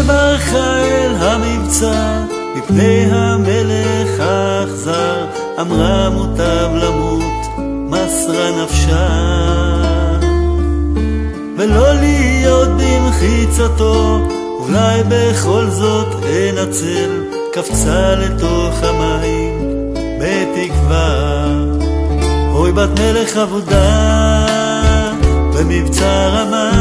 וברחה אל המבצע מפני המלך האכזר, אמרה מוטב למות, מסרה נפשה, ולא להיות במחיצתו, אולי בכל זאת אנצל. קפצה לתוך המים בתקווה, אוי בת מלך אבודה במבצר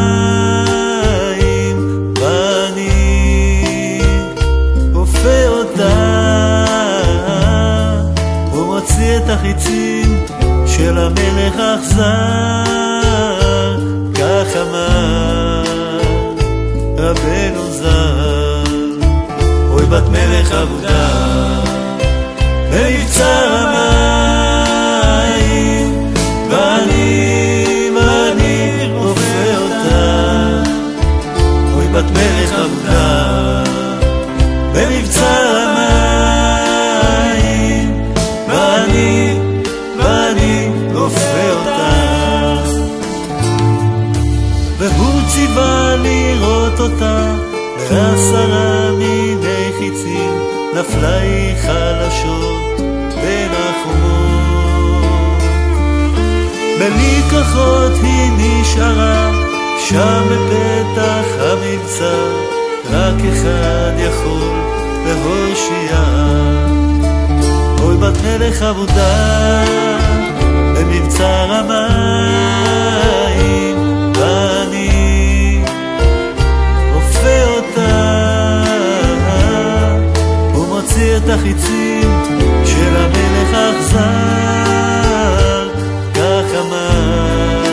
המים, ואני אופה אותה ומוציא את החיצים של המלך אכזר. כך אמר רבנו ז"ל, אוי בת מלך אבודה במבצר המים, ואני אופה אותה. אוי בת מלך אבודה במבצר המים, ואני אופה אותה. והוא ציווה לראות אותה, ב10 מיני חיצים נפלה היא חלשות בין החומות. בלי כוחות היא נשארה שם בפתח המבצר, רק אחד יכול להושיע. אוי בת מלך אבודה במבצר המים, ואני אופה אותה ומוציא את החיצים של המלך האכזר. כך אמר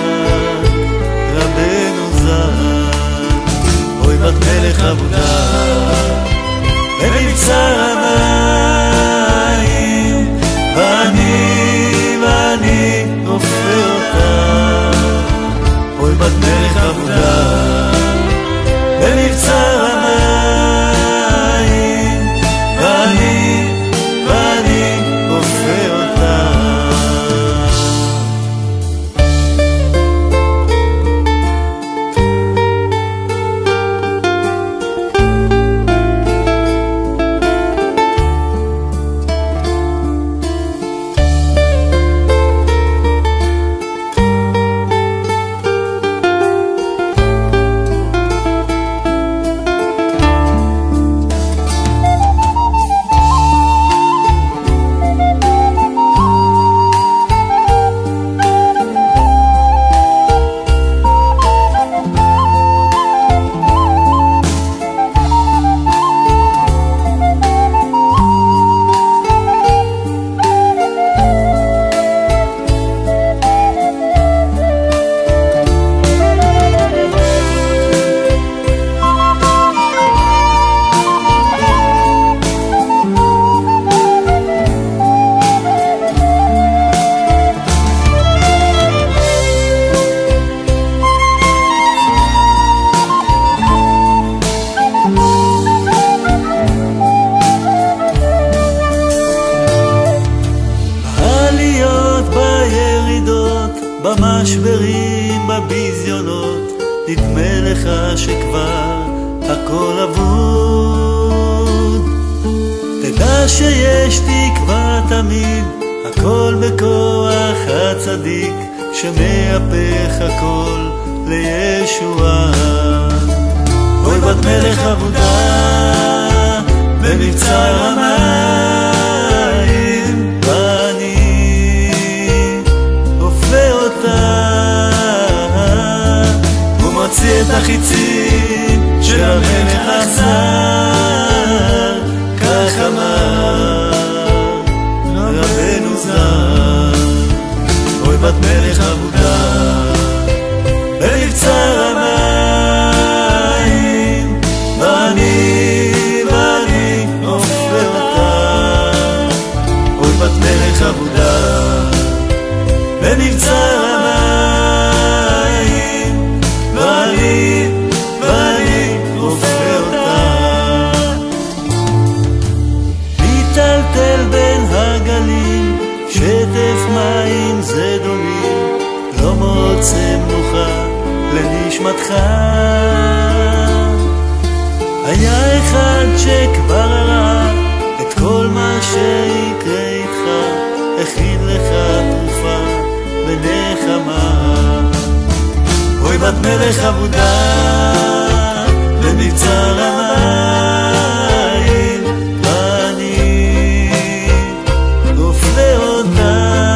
רבנו ז"ל, אוי בת מלך אבודה במבצר המים, ואני אופה אותה. אוי בת מלך אבודה במבצר המים, ואני אופה אותה. במשברים, בביזיונות, נדמה לך שכבר הכל אבוד. תדע שיש תקווה תמיד, הכל בכוח הצדיק שמהפך הכל לישועה. אוי בת מלך אבודה במבצר המים, ואני אופה אותה ומוציא את החיצים של המלך האכזר. כך אמר רבנו ז"ל, אוי בת מלך אבודה במבצר המים, ואני אופה אותה. אוי בת מלך אבודה במבצר המים, ואני אופה אותה. מיטלטל בין הגלים, שטף מים זדונים, לא מוצא מנוחה לנשמתך. היה אחד שכבר הראה את כל מה שיקרה איתך, הכין לך תרופה ונחמה. אוי בת מלך אבודה במבצר המים, אני נופלה אותה.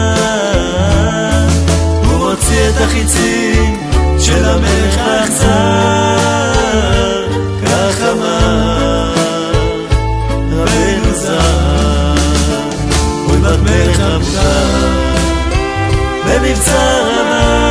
הוא מוציא את החיצים של המלך האכזר, כך אמר רבנו זר. אוי בת מלך אבודה במבצר המים,